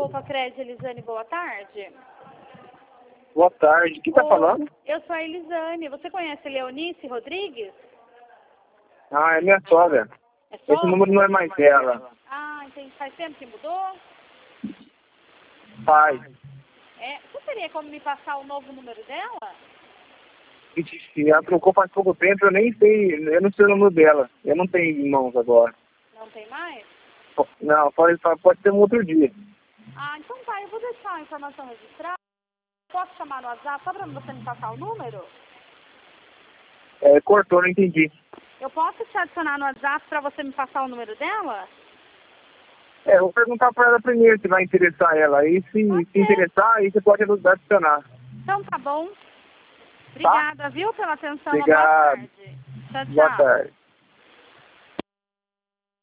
Opa, Crédito, Elisane, boa tarde. Boa tarde. Quem tá falando? Eu sou a Elisane. Você conhece Leonice Rodrigues? Ah, é minha sogra. É só? Esse número não é mais dela. Ah, entendi. Faz tempo que mudou? Pai. Você teria como me passar o novo número dela? Ela trocou faz pouco tempo, eu nem sei, eu não sei o número dela. Eu não tenho em mãos agora. Não tem mais? Não, pode ser um outro dia. Ah, então tá. Eu vou deixar a informação registrada. Posso chamar no WhatsApp só pra você me passar o número? Cortou, não entendi. Eu posso te adicionar no WhatsApp pra você me passar o número dela? Eu vou perguntar pra ela primeiro se vai interessar ela. Aí se interessar, aí você pode adicionar. Então tá bom. Obrigada, viu, pela atenção. Obrigado. Uma boa tarde. Tchau, tchau. Boa tarde.